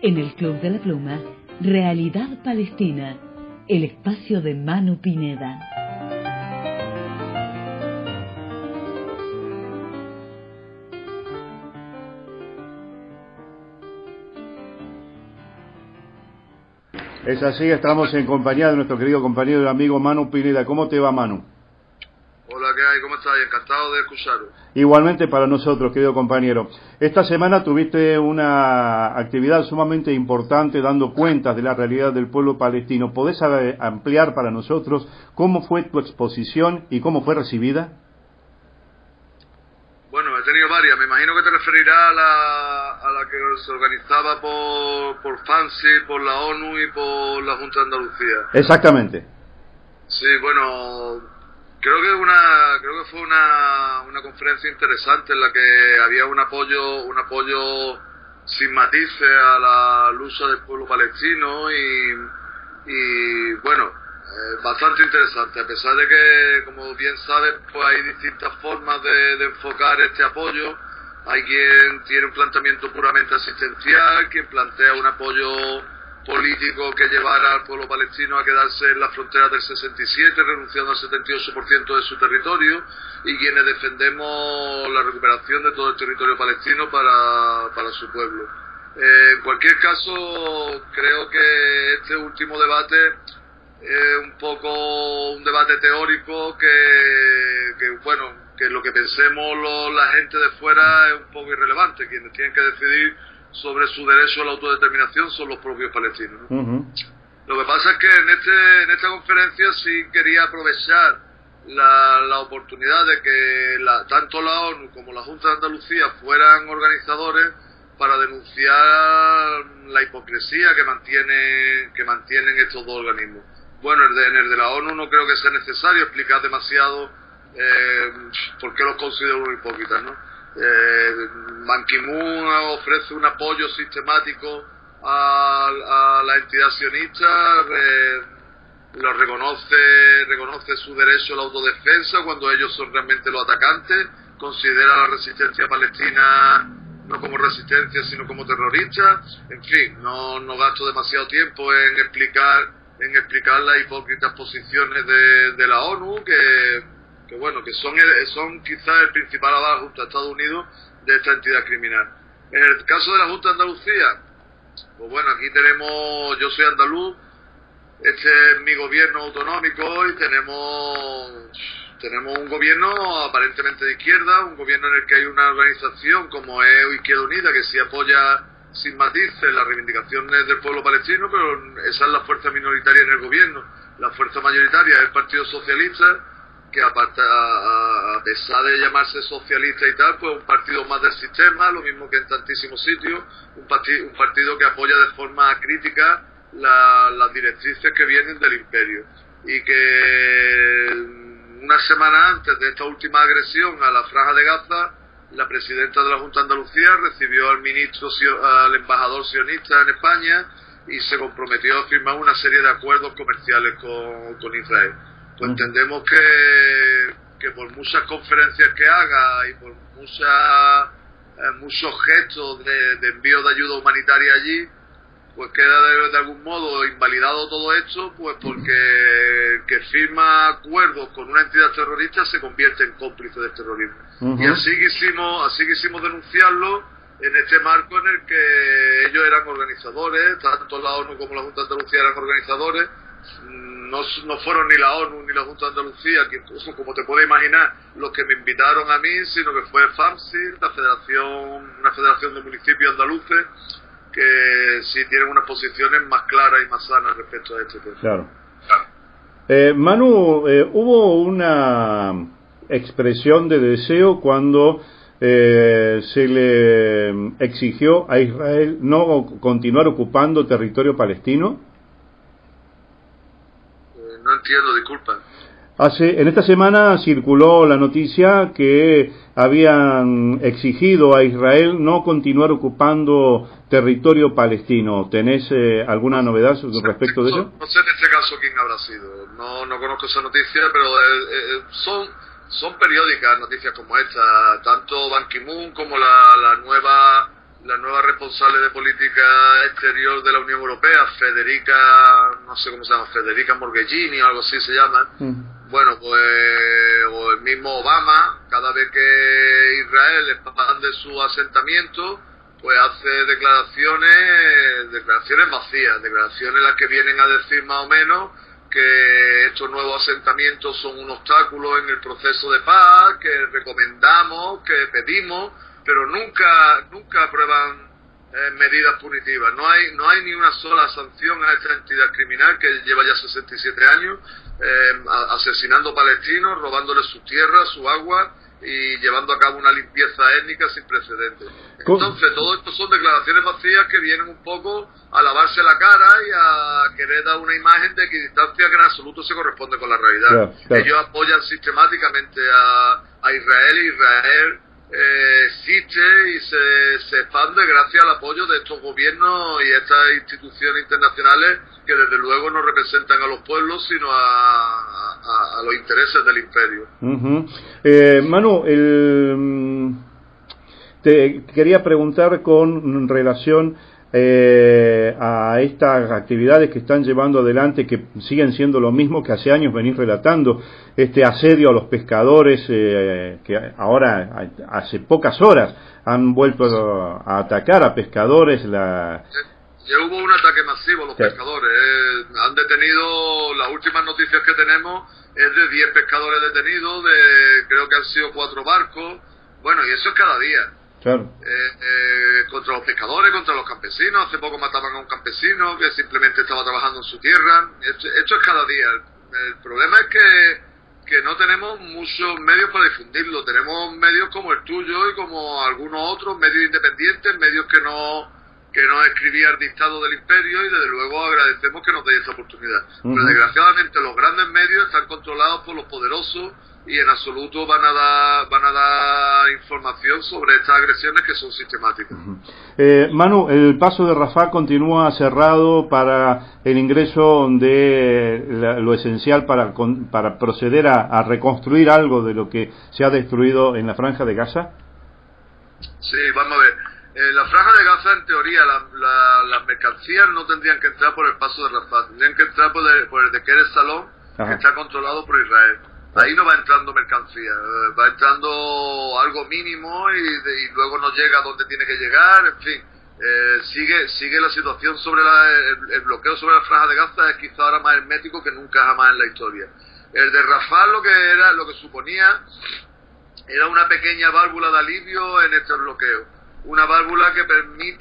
En el Club de la Pluma, Realidad Palestina, el espacio de Manu Pineda. Es así, estamos en compañía de nuestro querido compañero y amigo Manu Pineda. ¿Cómo te va, Manu? Hola, ¿qué hay? ¿Cómo estás? Encantado de escucharos. Igualmente para nosotros, querido compañero. Esta semana tuviste una actividad sumamente importante dando cuentas de la realidad del pueblo palestino. ¿Podés ampliar para nosotros cómo fue tu exposición y cómo fue recibida? Bueno, he tenido varias. Me imagino que te referirás a la que se organizaba por FANSI, por la ONU y por la Junta de Andalucía. Exactamente. Sí, bueno, creo que fue una conferencia interesante en la que había un apoyo sin matices a la lucha del pueblo palestino y bueno, bastante interesante, a pesar de que, como bien sabes, pues hay distintas formas de enfocar este apoyo. Hay quien tiene un planteamiento puramente asistencial, quien plantea un apoyo político que llevara al pueblo palestino a quedarse en las fronteras del 67, renunciando al 78% de su territorio, y quienes defendemos la recuperación de todo el territorio palestino para su pueblo. En cualquier caso, creo que este último debate es un poco un debate teórico que lo que pensemos la gente de fuera es un poco irrelevante. Quienes tienen que decidir sobre su derecho a la autodeterminación son los propios palestinos, ¿no? Uh-huh. Lo que pasa es que en esta conferencia sí quería aprovechar la oportunidad de que tanto la ONU como la Junta de Andalucía fueran organizadores para denunciar la hipocresía que mantienen estos dos organismos. Bueno, en el de la ONU no creo que sea necesario explicar demasiado por qué los considero hipócritas, ¿no? Ban Ki-moon ofrece un apoyo sistemático a la entidad sionista, reconoce su derecho a la autodefensa cuando ellos son realmente los atacantes, considera la resistencia palestina no como resistencia sino como terrorista. En fin, no gasto demasiado tiempo en explicar las hipócritas posiciones de la ONU, que son quizás el principal aval junto a Estados Unidos de esta entidad criminal. En el caso de la Junta de Andalucía, pues bueno, aquí yo soy andaluz, este es mi gobierno autonómico y tenemos un gobierno aparentemente de izquierda, un gobierno en el que hay una organización como es Izquierda Unida que sí apoya sin matices las reivindicaciones del pueblo palestino, pero esa es la fuerza minoritaria en el gobierno. La fuerza mayoritaria es el Partido Socialista, que a pesar de llamarse socialista y tal, pues un partido más del sistema, lo mismo que en tantísimos sitios, un partido que apoya de forma crítica las directrices que vienen del imperio, y que una semana antes de esta última agresión a la Franja de Gaza, la presidenta de la Junta de Andalucía recibió al embajador sionista en España y se comprometió a firmar una serie de acuerdos comerciales con Israel. Pues entendemos que por muchas conferencias que haga y por muchos gestos de envío de ayuda humanitaria allí, pues queda de algún modo invalidado todo esto, pues porque el que firma acuerdos con una entidad terrorista se convierte en cómplice del terrorismo. Uh-huh. Y así quisimos denunciarlo en este marco en el que ellos eran organizadores, tanto la ONU como la Junta de Andalucía eran organizadores. No fueron ni la ONU ni la Junta de Andalucía, que como te puedes imaginar, los que me invitaron a mí, sino que fue FAMSI, una federación de municipios andaluces, que sí tienen unas posiciones más claras y más sanas respecto a este tema. Claro. Manu, hubo una expresión de deseo cuando se le exigió a Israel no continuar ocupando territorio palestino. No entiendo, disculpa. En esta semana circuló la noticia que habían exigido a Israel no continuar ocupando territorio palestino. ¿Tenés alguna novedad respecto de ello? No sé en este caso quién habrá sido. No conozco esa noticia, pero son periódicas noticias como esta. Tanto Ban Ki-moon como la nueva la nueva responsable de política exterior de la Unión Europea, Federica, no sé cómo se llama, Federica Mogherini o algo así se llama, bueno, pues, o el mismo Obama, cada vez que Israel expande su asentamiento, pues hace declaraciones vacías, declaraciones en las que vienen a decir más o menos que estos nuevos asentamientos son un obstáculo en el proceso de paz, que recomendamos, que pedimos, pero nunca aprueban medidas punitivas. No hay ni una sola sanción a esta entidad criminal que lleva ya 67 años asesinando palestinos, robándoles su tierra, su agua y llevando a cabo una limpieza étnica sin precedentes. Entonces, todo esto son declaraciones vacías que vienen un poco a lavarse la cara y a querer dar una imagen de equidistancia que en absoluto se corresponde con la realidad. Claro. Ellos apoyan sistemáticamente a Israel, y Israel existe y se expande gracias al apoyo de estos gobiernos y estas instituciones internacionales que desde luego no representan a los pueblos sino a los intereses del imperio. Manu, te quería preguntar con relación a estas actividades que están llevando adelante, que siguen siendo lo mismo que hace años venís relatando, este asedio a los pescadores, que ahora, hace pocas horas, han vuelto a atacar a pescadores. Ya hubo un ataque masivo a los pescadores. Han detenido, las últimas noticias que tenemos es de 10 pescadores detenidos, creo que han sido 4 barcos. Bueno, y eso es cada día. Claro. Contra los pescadores, contra los campesinos. Hace poco mataban a un campesino que simplemente estaba trabajando en su tierra. Esto es cada día. El problema es que no tenemos muchos medios para difundirlo. Tenemos medios como el tuyo y como algunos otros, medios independientes, medios que no escribía el dictado del imperio, y desde luego agradecemos que nos deis esta oportunidad. Pero desgraciadamente los grandes medios están controlados por los poderosos y en absoluto van a dar información sobre estas agresiones que son sistemáticas. Manu, el paso de Rafah continúa cerrado para el ingreso de lo esencial para proceder a reconstruir algo de lo que se ha destruido en la Franja de Gaza. Sí, vamos a ver. En la Franja de Gaza, en teoría, las mercancías no tendrían que entrar por el paso de Rafah, tendrían que entrar por el de Keres Salom, que está controlado por Israel. Ahí no va entrando mercancía, va entrando algo mínimo y luego no llega a donde tiene que llegar, en fin. Sigue la situación sobre el bloqueo sobre la Franja de Gaza es quizá ahora más hermético que nunca jamás en la historia. El de Rafah lo que suponía era una pequeña válvula de alivio en este bloqueo, una válvula que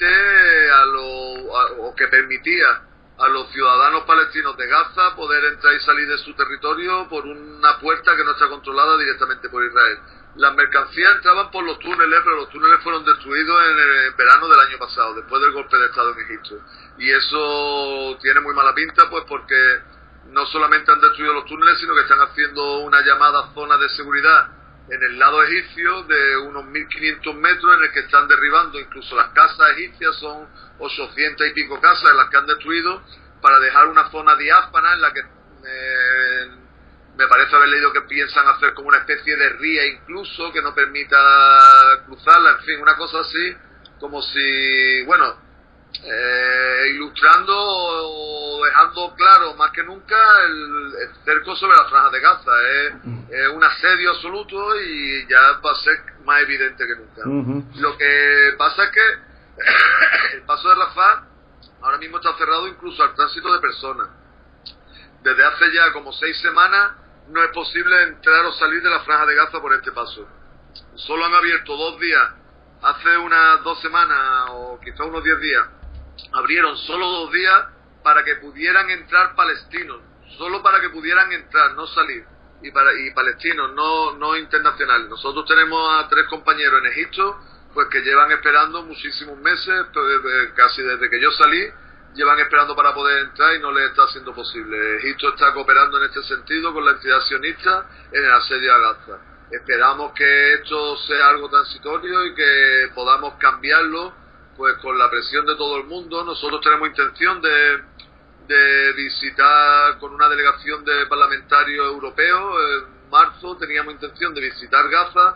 permitía a los ciudadanos palestinos de Gaza poder entrar y salir de su territorio por una puerta que no está controlada directamente por Israel. Las mercancías entraban por los túneles, pero los túneles fueron destruidos en el verano del año pasado, después del golpe de Estado en Egipto. Y eso tiene muy mala pinta, pues porque no solamente han destruido los túneles, sino que están haciendo una llamada zona de seguridad en el lado egipcio de unos 1.500 metros, en el que están derribando incluso las casas egipcias. Son 800 y pico casas en las que han destruido, para dejar una zona diáfana en la que me parece haber leído que piensan hacer como una especie de ría incluso, que no permita cruzarla, en fin, una cosa así, como si, bueno, ilustrando o dejando claro más que nunca el cerco sobre la Franja de Gaza. Es un asedio absoluto y ya va a ser más evidente que nunca. Lo que pasa es que el paso de Rafah ahora mismo está cerrado incluso al tránsito de personas. Desde hace ya como 6 semanas no es posible entrar o salir de la Franja de Gaza por este paso. Solo han abierto 2 días, hace unas 2 semanas o quizá unos 10 días, abrieron solo 2 días para que pudieran entrar palestinos, solo para que pudieran entrar, no salir, y palestinos, no internacionales. Nosotros tenemos a 3 compañeros en Egipto, pues que llevan esperando muchísimos meses, casi desde que yo salí, llevan esperando para poder entrar y no les está siendo posible. Egipto está cooperando en este sentido con la entidad sionista en el asedio a Gaza. Esperamos que esto sea algo transitorio y que podamos cambiarlo, pues con la presión de todo el mundo. Nosotros tenemos intención de visitar con una delegación de parlamentarios europeos. En marzo teníamos intención de visitar Gaza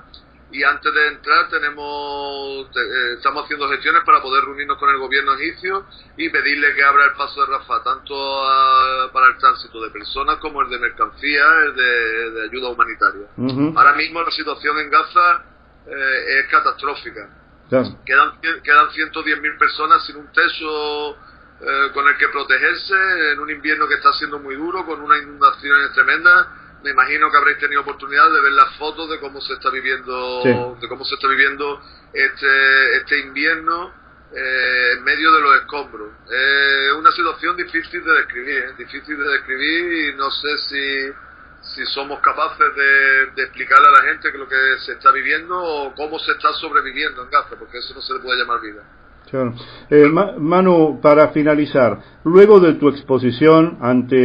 y antes de entrar estamos haciendo gestiones para poder reunirnos con el gobierno egipcio y pedirle que abra el paso de Rafah, tanto para el tránsito de personas como el de mercancías, el de ayuda humanitaria. Ahora mismo la situación en Gaza es catastrófica. Claro. Quedan 110.000 personas sin un techo con el que protegerse en un invierno que está siendo muy duro, con unas inundaciones tremendas. Me imagino que habréis tenido oportunidad de ver las fotos de cómo se está viviendo, sí, de cómo se está viviendo este invierno en medio de los escombros. Es una situación difícil de describir, y no sé si somos capaces de explicarle a la gente que lo que se está viviendo o cómo se está sobreviviendo en Gaza, porque eso no se le puede llamar vida. Claro. Manu, para finalizar, luego de tu exposición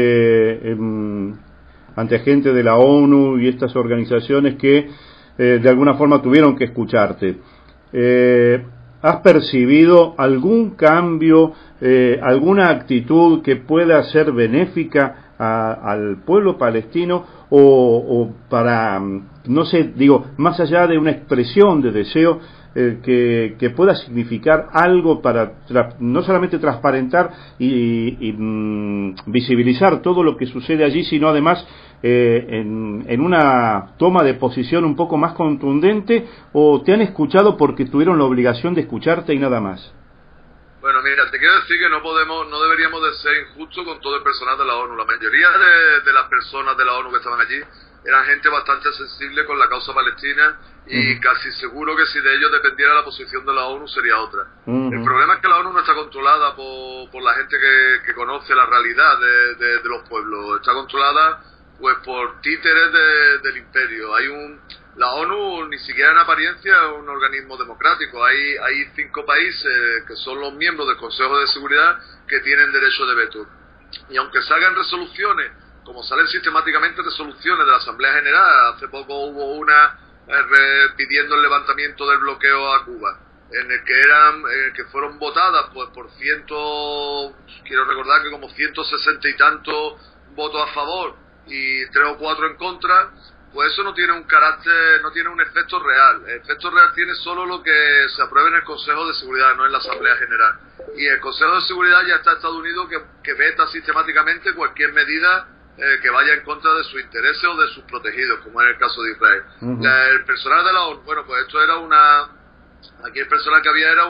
ante gente de la ONU y estas organizaciones que de alguna forma tuvieron que escucharte, ¿has percibido algún cambio, alguna actitud que pueda ser benéfica al pueblo palestino o para, no sé, digo, más allá de una expresión de deseo, que pueda significar algo para no solamente transparentar y visibilizar todo lo que sucede allí, sino además en una toma de posición un poco más contundente, o te han escuchado porque tuvieron la obligación de escucharte y nada más? Bueno, mira, te quiero decir que no deberíamos de ser injustos con todo el personal de la ONU. La mayoría de las personas de la ONU que estaban allí eran gente bastante sensible con la causa palestina, y casi seguro que si de ellos dependiera la posición de la ONU sería otra. El problema es que la ONU no está controlada por la gente que conoce la realidad de los pueblos. Está controlada pues por títeres del imperio. La ONU ni siquiera en apariencia es un organismo democrático. Hay 5 países que son los miembros del Consejo de Seguridad que tienen derecho de veto. Y aunque salgan resoluciones, como salen sistemáticamente resoluciones de la Asamblea General, hace poco hubo una pidiendo el levantamiento del bloqueo a Cuba, en el que fueron votadas pues por quiero recordar que como 160 y tantos votos a favor y 3 o 4 en contra. Pues eso no tiene un carácter, no tiene un efecto real. El efecto real tiene solo lo que se apruebe en el Consejo de Seguridad, no en la Asamblea General. Y el Consejo de Seguridad ya está Estados Unidos que veta sistemáticamente cualquier medida que vaya en contra de sus intereses o de sus protegidos, como en el caso de Israel. El personal de la ONU, bueno, pues esto era aquí el personal que había era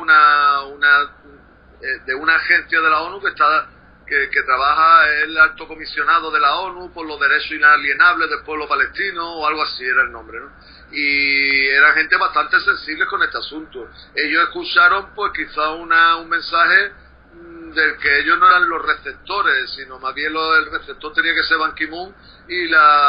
de una agencia de la ONU que trabaja el alto comisionado de la ONU por los derechos inalienables del pueblo palestino, o algo así era el nombre, ¿no? Y era gente bastante sensible con este asunto. Ellos escucharon pues quizá un mensaje del que ellos no eran los receptores, sino más bien el receptor tenía que ser Ban Ki-moon y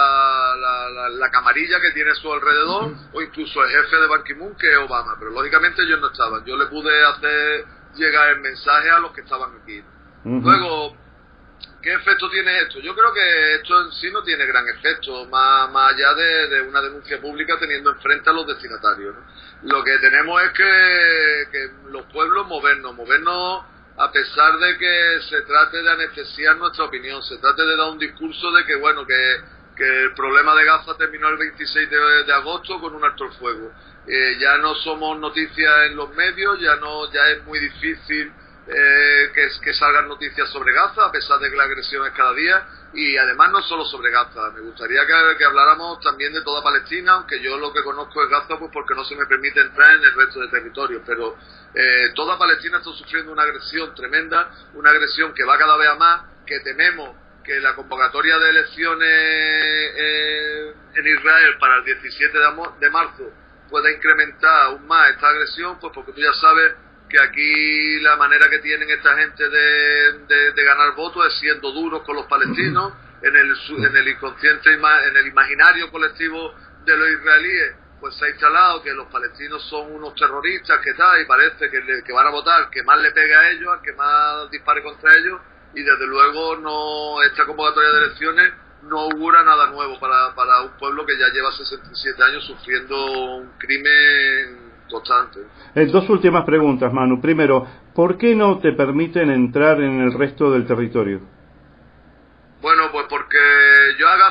la camarilla que tiene a su alrededor, o incluso el jefe de Ban Ki-moon, que es Obama, pero lógicamente ellos no estaban. Yo le pude hacer llegar el mensaje a los que estaban aquí. Luego, ¿qué efecto tiene esto? Yo creo que esto en sí no tiene gran efecto, más allá de una denuncia pública teniendo enfrente a los destinatarios, ¿no? Lo que tenemos es que los pueblos movernos a pesar de que se trate de anestesiar nuestra opinión, se trate de dar un discurso de que, bueno, que el problema de Gaza terminó el 26 de agosto con un alto el fuego. Ya no somos noticias en los medios, ya es muy difícil que salgan noticias sobre Gaza, a pesar de que la agresión es cada día, y además no solo sobre Gaza. Me gustaría que habláramos también de toda Palestina, aunque yo lo que conozco es Gaza pues porque no se me permite entrar en el resto de territorios, pero toda Palestina está sufriendo una agresión tremenda, una agresión que va cada vez a más, que tememos que la convocatoria de elecciones en Israel para el 17 de marzo pueda incrementar aún más esta agresión, pues porque tú ya sabes que aquí la manera que tienen esta gente de ganar votos es siendo duros con los palestinos, en el inconsciente, en el imaginario colectivo de los israelíes, pues se ha instalado que los palestinos son unos terroristas, que tal, y parece que van a votar que más le pegue a ellos, al que más dispare contra ellos, y desde luego esta convocatoria de elecciones no augura nada nuevo para un pueblo que ya lleva 67 años sufriendo un crimen constante. 2 últimas preguntas, Manu. Primero, ¿por qué no te permiten entrar en el resto del territorio? Bueno, pues porque yo a Gaza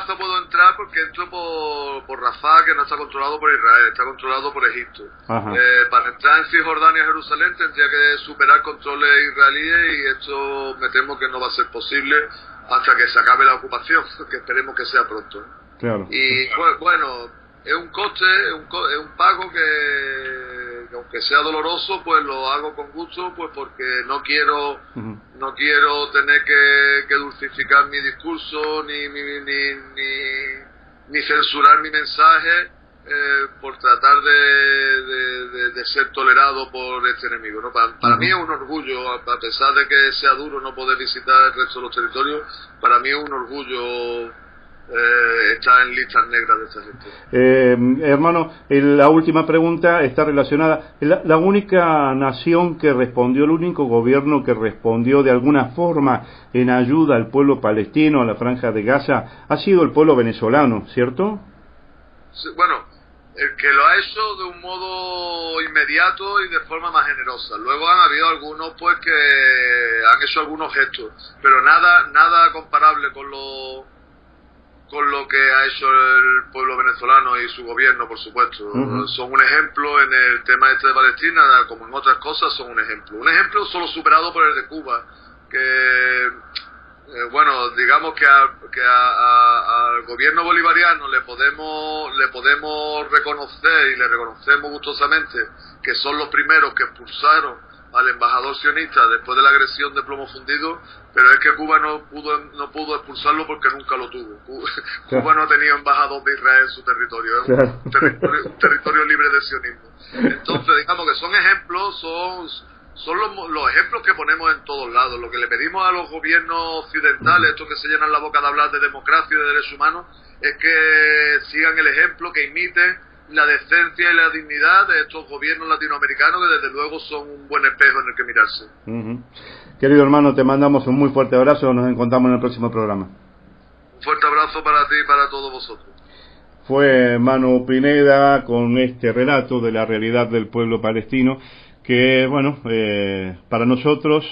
Gaza puedo entrar porque entro por Rafah, que no está controlado por Israel, está controlado por Egipto. Para entrar en Cisjordania y Jerusalén tendría que superar controles israelíes y esto me temo que no va a ser posible hasta que se acabe la ocupación, que esperemos que sea pronto. Claro. Y bueno, es un coste, es un pago que aunque sea doloroso, pues lo hago con gusto, pues porque no quiero tener que dulcificar mi discurso ni censurar mi mensaje por tratar de ser tolerado por este enemigo, ¿no? Para mí es un orgullo, a pesar de que sea duro no poder visitar el resto de los territorios, para mí es un orgullo está en listas negras de esta gente. Hermano, la última pregunta está relacionada. La única nación que respondió, el único gobierno que respondió de alguna forma en ayuda al pueblo palestino, a la Franja de Gaza, ha sido el pueblo venezolano, ¿cierto? Sí, bueno, el que lo ha hecho de un modo inmediato y de forma más generosa. Luego han habido algunos pues que han hecho algunos gestos, pero nada comparable con lo que ha hecho el pueblo venezolano y su gobierno, por supuesto. Son un ejemplo en el tema este de Palestina, como en otras cosas, son un ejemplo. Un ejemplo solo superado por el de Cuba, que, bueno, digamos que al gobierno bolivariano le podemos reconocer, y le reconocemos gustosamente, que son los primeros que expulsaron al embajador sionista después de la agresión de Plomo Fundido, pero es que Cuba no pudo expulsarlo porque nunca lo tuvo. Cuba no ha tenido embajador de Israel en su territorio, es un territorio libre de sionismo. Entonces, digamos que son ejemplos, son los ejemplos que ponemos en todos lados. Lo que le pedimos a los gobiernos occidentales, estos que se llenan la boca de hablar de democracia y de derechos humanos, es que sigan el ejemplo, que imiten la decencia y la dignidad de estos gobiernos latinoamericanos, que desde luego son un buen espejo en el que mirarse. Querido hermano, te mandamos un muy fuerte abrazo, nos encontramos en el próximo programa. Un fuerte abrazo para ti y para todos vosotros. Fue Manu Pineda con este relato de la realidad del pueblo palestino, que bueno, para nosotros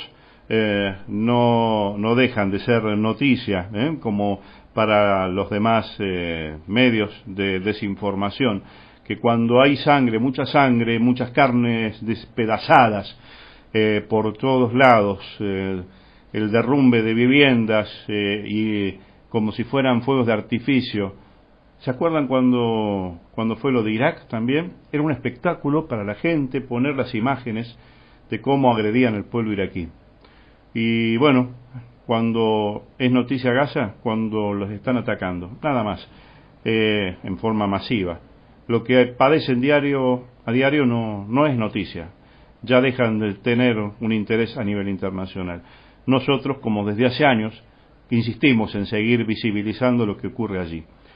no dejan de ser noticias, como para los demás medios de desinformación, que cuando hay sangre, muchas carnes despedazadas por todos lados, el derrumbe de viviendas y como si fueran fuegos de artificio. ¿Se acuerdan cuando fue lo de Irak también? Era un espectáculo para la gente poner las imágenes de cómo agredían al pueblo iraquí. Y bueno, cuando es noticia Gaza, cuando los están atacando, nada más, en forma masiva. Lo que padecen a diario no es noticia, ya dejan de tener un interés a nivel internacional. Nosotros, como desde hace años, insistimos en seguir visibilizando lo que ocurre allí.